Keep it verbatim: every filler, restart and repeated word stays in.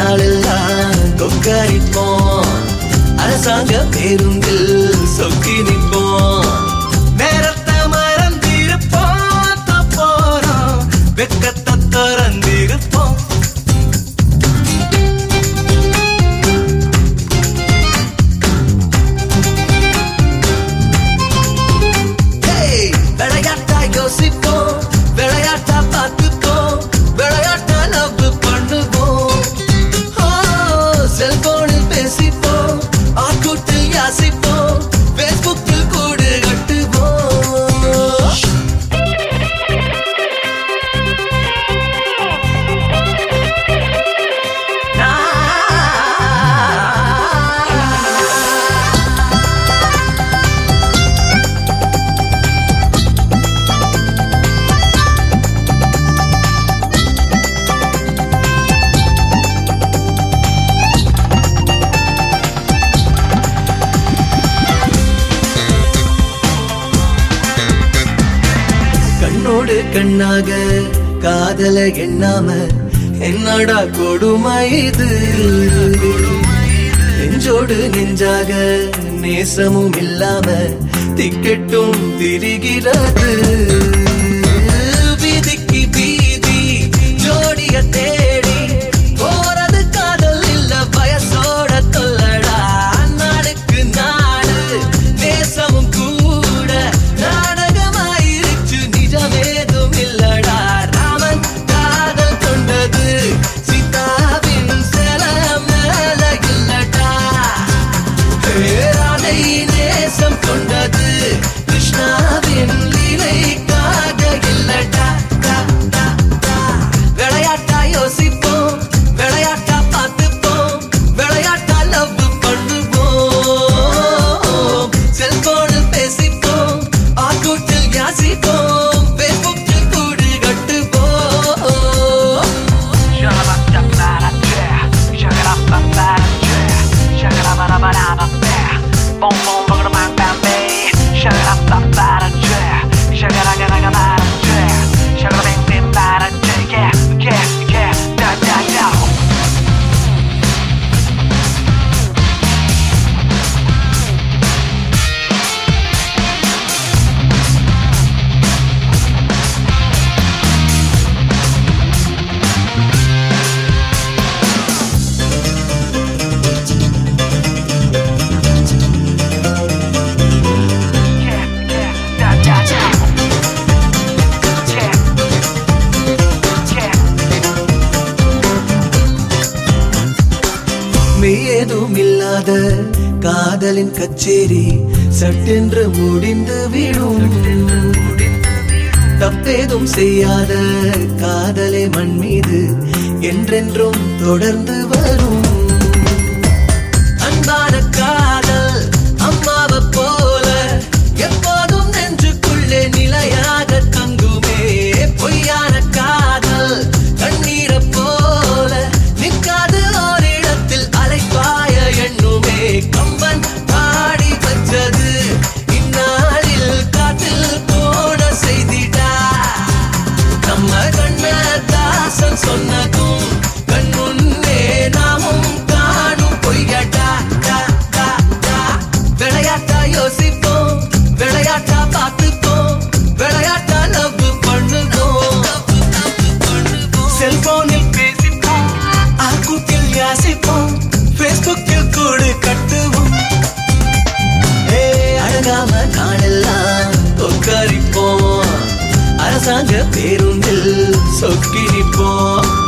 நாளெல்லாம் கொக்கரிப்போம், அரசாங்க பேருந்தில் சொக்கி நிற்போம். நேரத்தை மறந்திருப்போம், தப்போறோம் வெக்கத்தை திறந்திருப்போம். விளையாட்டா யோசிப்போம், விளையாட்டா பார்த்துப்போம், விளையாட்டா லவ் பண்ணுவோம். செல்போனில் பேசிப்போம், ஆட்கூட்டில் யாசிப்போம், பேஸ்புக்கில் கூடு கட்டுவோம். கண்ணோடு கண்ணாக காதல எண்ணாம என்னடா கொடுமை இது. நெஞ்சோடு நெஞ்சாக நேசமும் இல்லாம திக்கெட்டும் திரிகிறது. வீதிக்கு வீதி ஜோடிய தேடி போறது காதல் இல்ல வயசோட தொல்லடா. நாடுக்கு நாடு நேசமும் கூட நாடகமாயிருச்சு, நிஜமேதும் இல்லடா. ராமன் காதல் கொண்டது சீதாவின் சில மேல இல்லடா. ராதை நேசம் கொண்டது கிருஷ்ணாவின் லீலைக்காக இல்லடா. விளையாட்டா யோசிப்போம், விளையாட்டா பார்த்துப்போம், விளையாட்டா லவ் பண்ணுவோம். செல்போனில் பேசிப்போம், ஆட்கூட்டில் யாசிப்போம், பேஸ்புக்கில் கூடு கட்டுவோம். ஏதும் இல்லாத காதலின் கச்சேரி சட்டென்று முடிந்து விடும். தப்பேதும் செய்யாத காதலே மண் மீது என்றென்றும் தொடர்ந்து வரும். அன்பான காதல் அம்மாவை போல எப்போதும் நெஞ்சுக்குள்ளே நிலையாக தங்குமே. பொய்யான காதல் கண்ணீரை போல நிற்காது ஓரிடத்தில் அலைப்பாய எண்ணுமே. கம்பன் பாடி வச்சது இந்நாளில் காற்றில் போன செய்திடா. நம்ம கண்ணதாசன் சொன்னதும் கண் முன்னே நாமும் காணும் பொய்யடா. விளையாட்டா யோசிப்போம், விளையாட்டா பார்த்துப்போம், விளையாட்டா லவ் பண்ணுவோம். செல்போனில் பேசிப்போம், ஆட்கூட்டில் யாசிப்போம், பேஸ்புக்கில் கூடு கட்டுவோம். அழகாம நாளெல்லாம் கொக்கரிப்போம், அரசாங்க பேருந்தில் சொக்கி நிற்போம்.